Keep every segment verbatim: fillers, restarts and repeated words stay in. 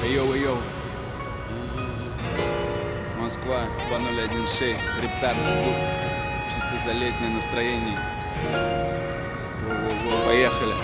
Йоу, йоу. Москва, два ноль один шесть, Рептар, Дуб. Чисто за летнее настроение. Во-во-во. Поехали.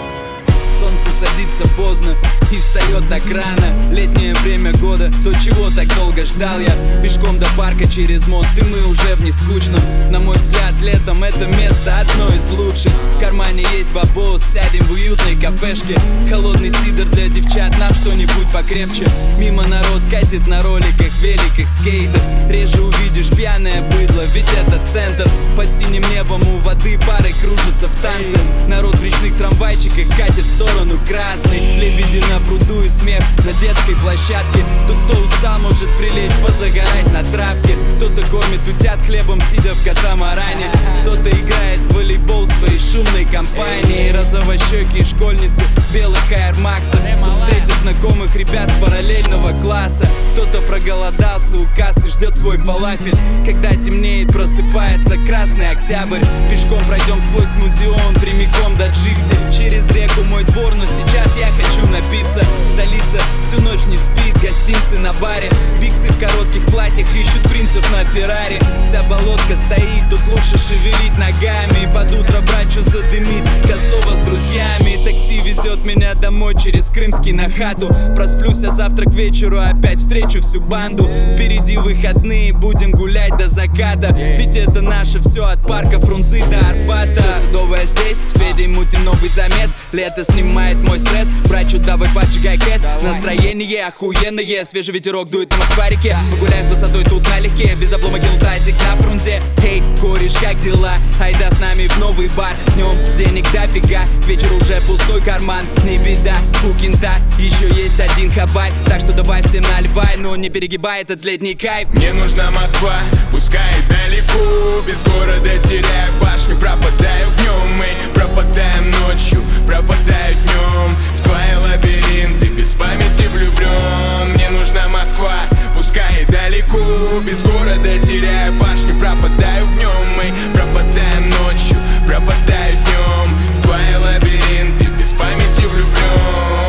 Солнце садится поздно и встает так рано. Летнее время года, то чего так долго ждал я. Пешком до парка через мост, и мы уже в нескучном. На мой взгляд, летом это место одно из лучших. В кармане есть бабос, сядем в уютной кафешке. Холодный сидр для девчат, нам что-нибудь покрепче. Мимо народ катит на роликах, великах, скейтах. Реже увидишь пьяное быдло, ведь это центр. Под синим небом у воды пары кружатся в танце. Народ в речных трамвайчиках катит в сторону красный. Лебеди на пруду и смех на детской площадке. Тот, кто устал, может прилечь, позагорать на травке. Кто-то кормит утят хлебом, сидя в катамаране. Кто-то играет в волейбол в своей шумной компании. Розовощекие школьницы в белых аэрмаксах. Тут встретит знакомых ребят с параллельного класса. Кто-то проголодался у кассы, ждет свой фалафель. Когда темнеет, просыпается красный октябрь. Пешком пройдем сквозь музеон, прямиком до Джикси. Через реку мой двор, но сейчас я хочу напиться. Столица всю ночь не спит, гостинцы на баре. Биксы в коротких платьях ищут принцев на Феррари. Вся болотка стоит, тут лучше шевелить ногами. Под утро брать, что задымит, косово с друзьями. Такси везет меня домой через Крымский на хату. Просплюсь, а завтра к вечеру опять встречу всю банду. Впереди выходные, будем гулять до заката. Ведь это наше все от парка Фрунзе до Арбата. Все садовое здесь, с Федей мутим новый замес. Лето снимает мой стресс, брачу давай поджигай кэс. Настроение охуенное, свежий ветерок дует на Москва-реке. Погуляем с высотой тут налегке, без облома кинул тазик на Фрунзе. Эй, кореш, как дела? Айда с нами в новый бар. Днем денег дофига, к вечеру уже пустой карман. Не беда, у кента еще есть один хабарь. Так что давай всем наливай, но не перегибай этот летний кайф. Мне нужна Москва, пускай далеко. Без города теряю башню, пропадаю в нем. Мы пропадаем ночью, пропадаю днем. В твои лабиринты, без памяти влюблен. Мне нужна Москва, пускай далеко. Без города теряю башню, пропадаю в нем. Мы пропадаем ночью, пропадаю днем. В твои лабиринты, без памяти влюблен.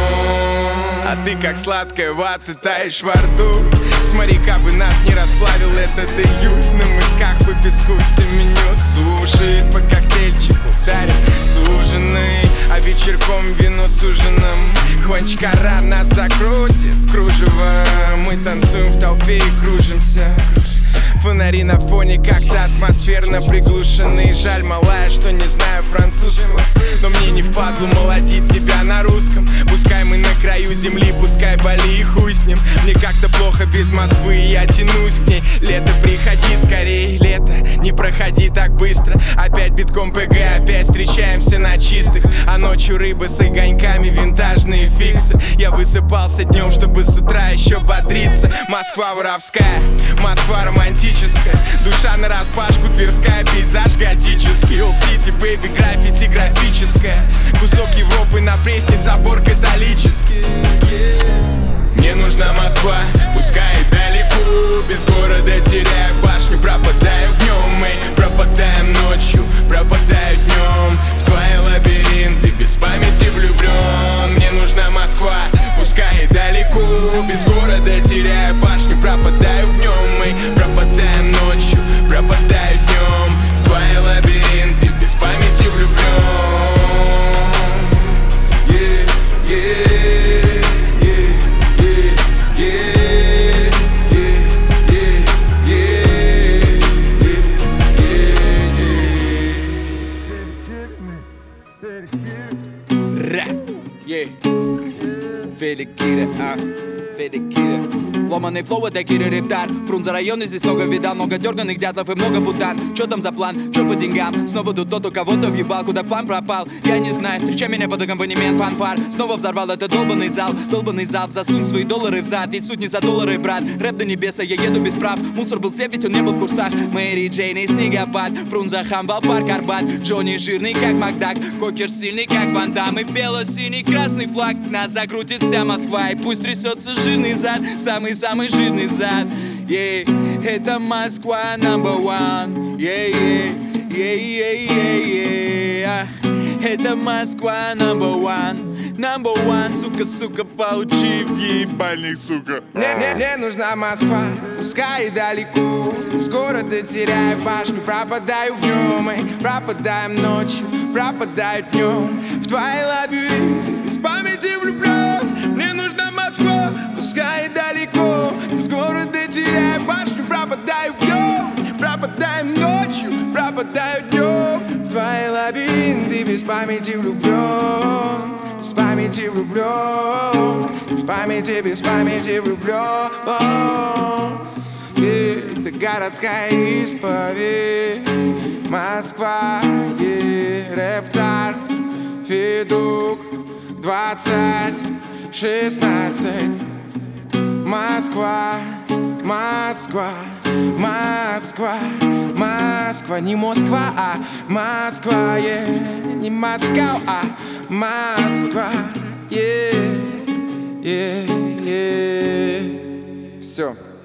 А ты как сладкая вата, таешь во рту. Смотри, как бы нас не расплавил этот июль. На мысках по песку все меню сушит. По коктейльчику дарит суженый, а вечерком вино с ужином. Хванчкара нас закрутит в кружево. Мы танцуем в толпе и кружимся. Фонари на фоне как-то атмосферно приглушены. Жаль, малая, что не знаю французского. Но мне не впадлу молодить тебя на русском. Пускай мы на краю земли, пускай Бали и хуй с ним. Мне как-то плохо без Москвы, я тянусь к ней. Лето, приходи скорей, лето, не проходи так быстро. Опять битком ПГ, опять встречаемся на чистых. А ночью рыба с огоньками, винтажные фиксы. Я высыпался днем, чтобы с утра еще бодриться. Москва воровская, Москва романтическая. Душа на распашку, Тверская, пейзаж готический. Old City, baby, граффити графическое. Кусок Европы на Пресне, собор католический. Мне нужна Москва, пускай далеко. Без города теряю башню, пропадаю в нем. Мы пропадаем ночью, пропадаю днем. В твои лабиринты, без памяти влюблен. Мне нужна Москва, пускай далеко. Без города теряю башню, пропадаю в нем. Мы пропадаем ночью, пропадаю днем. В твои лабиринты, без памяти влюблен. Yeah, yeah. Федя Кира, а, Федя Кира. Ломаный флоу, это Кира Рептар. Фрунзе район, здесь много видал. Много дерганых дятлов и много путан. Чё там за план, чё по деньгам? Снова тут тот, у кого-то въебал. Куда план пропал, я не знаю. Встречай меня под аккомпанемент фанфар. Снова взорвал этот долбанный зал. Долбанный зал, засунь свои доллары в зад. Ведь суть не за доллары, брат. Рэп до небеса, я еду без прав. Мусор был слеп, ведь он не был в курсах. Мэри Джейн и снегопад. Фрунзе хамбал, парк Арбат. Джонни жирный, как Макдак. Кокер сильный, как Ван Дам. И бело-синий красный флаг. Нас закрутит вся Москва. И пусть трясется жирный зад. Самый-самый жирный зад. Yeah. Это Москва number one. Yeah, yeah, yeah, yeah, yeah, yeah. Это Москва number one. Number one, сука, сука, получи в ебальник, сука. Мне, мне, мне нужна Москва, пускай и далеко. Из города теряю башню, пропадаю в нем. И пропадаем ночью, пропадаю днем. В твои лабиринты, без памяти влюблен. Мне нужна Москва, пускай и далеко. Из города теряю башню, пропадаю в нем. Пропадаем ночью, пропадаю днем. В твои лабиринты, без памяти влюблен. Без памяти влюблен. Без памяти, без памяти влюблен. Это городская исповедь. Москва, yeah, Рептар, Федук, двадцать шестнадцать. Москва, Москва, Москва, Москва, не Москва, а Москва, yeah. Не Москва, а Москва, yeah, yeah, yeah. Все.